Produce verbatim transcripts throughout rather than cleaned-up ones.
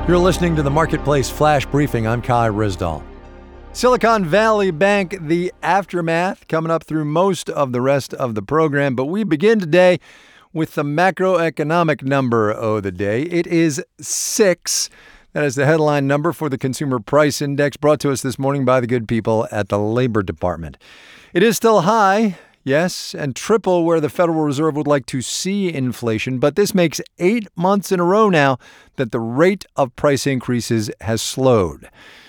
You're listening to the Marketplace Flash Briefing. I'm Kai Rizdal. Silicon Valley Bank, the aftermath, coming up through most of the rest of the program. But we begin today with the macroeconomic number of the day. It is six. That is the headline number for the Consumer Price Index, brought to us this morning by the good people at the Labor Department. It is still high, yes, and triple where the Federal Reserve would like to see inflation. But this makes eight months in a row now that the rate of price increases has slowed.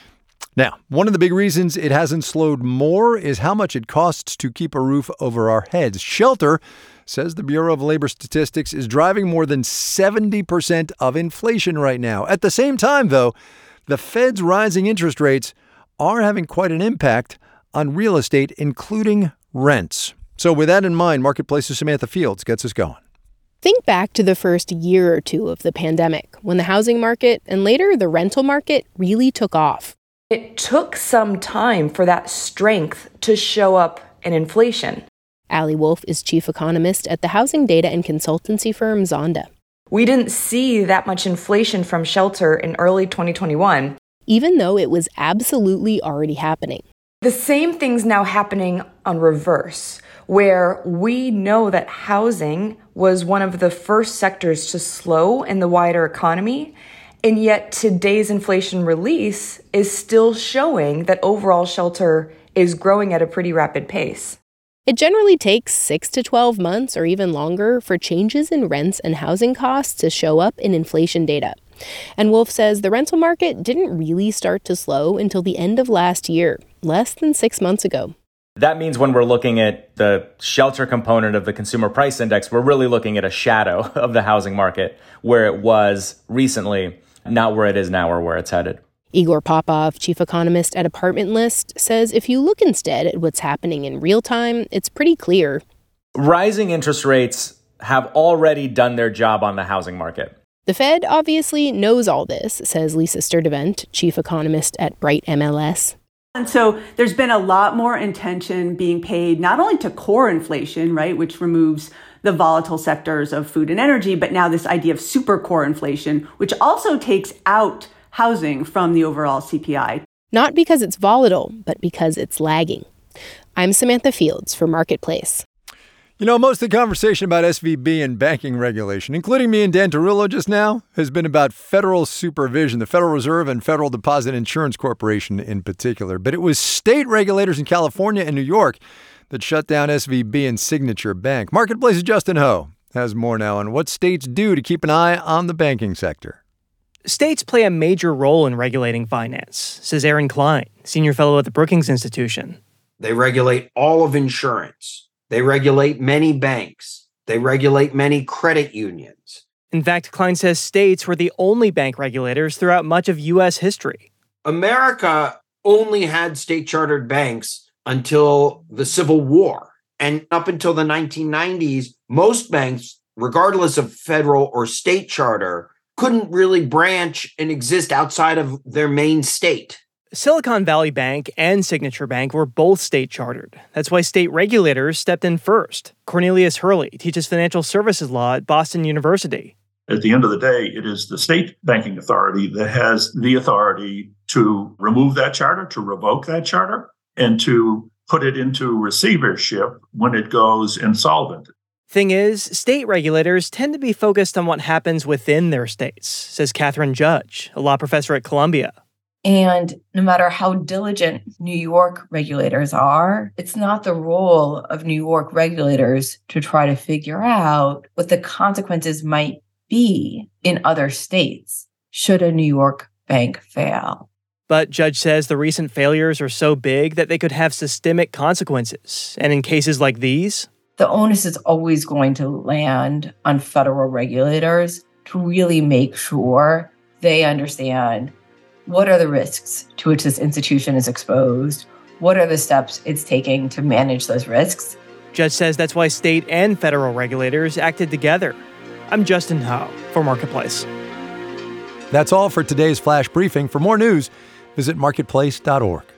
Now, one of the big reasons it hasn't slowed more is how much it costs to keep a roof over our heads. Shelter, says the Bureau of Labor Statistics, is driving more than seventy percent of inflation right now. At the same time, though, the Fed's rising interest rates are having quite an impact on real estate, including rents. So with that in mind, Marketplace's Samantha Fields gets us going. Think back to the first year or two of the pandemic, when the housing market and later the rental market really took off. It took some time for that strength to show up in inflation. Allie Wolf is chief economist at the housing data and consultancy firm Zonda. We didn't see that much inflation from shelter in early twenty twenty-one. Even though it was absolutely already happening. The same thing's now happening on reverse, where we know that housing was one of the first sectors to slow in the wider economy. And yet today's inflation release is still showing that overall shelter is growing at a pretty rapid pace. It generally takes six to twelve months or even longer for changes in rents and housing costs to show up in inflation data. And Wolf says the rental market didn't really start to slow until the end of last year, less than six months ago. That means when we're looking at the shelter component of the Consumer Price Index, we're really looking at a shadow of the housing market where it was recently, not where it is now or where it's headed. Igor Popov, chief economist at Apartment List, says if you look instead at what's happening in real time, it's pretty clear. Rising interest rates have already done their job on the housing market. The Fed obviously knows all this, says Lisa Sturdivant, chief economist at Bright M L S. And so there's been a lot more attention being paid not only to core inflation, right, which removes the volatile sectors of food and energy, but now this idea of super core inflation, which also takes out housing from the overall C P I. Not because it's volatile, but because it's lagging. I'm Samantha Fields for Marketplace. You know, most of the conversation about S V B and banking regulation, including me and Dan Tarullo just now, has been about federal supervision, the Federal Reserve and Federal Deposit Insurance Corporation in particular. But it was state regulators in California and New York that shut down S V B and Signature Bank. Marketplace's Justin Ho has more now on what states do to keep an eye on the banking sector. States play a major role in regulating finance, says Aaron Klein, senior fellow at the Brookings Institution. They regulate all of insurance. They regulate many banks. They regulate many credit unions. In fact, Klein says states were the only bank regulators throughout much of U S history. America only had state-chartered banks until the Civil War. And up until the nineteen nineties, most banks, regardless of federal or state charter, couldn't really branch and exist outside of their main state. Silicon Valley Bank and Signature Bank were both state-chartered. That's why state regulators stepped in first. Cornelius Hurley teaches financial services law at Boston University. At the end of the day, it is the state banking authority that has the authority to remove that charter, to revoke that charter, and to put it into receivership when it goes insolvent. Thing is, state regulators tend to be focused on what happens within their states, says Catherine Judge, a law professor at Columbia. And no matter how diligent New York regulators are, it's not the role of New York regulators to try to figure out what the consequences might be in other states should a New York bank fail. But Judge says the recent failures are so big that they could have systemic consequences. And in cases like these, the onus is always going to land on federal regulators to really make sure they understand what are the risks to which this institution is exposed, what are the steps it's taking to manage those risks. Judge says that's why state and federal regulators acted together. I'm Justin Ho for Marketplace. That's all for today's Flash Briefing. For more news, visit marketplace dot org.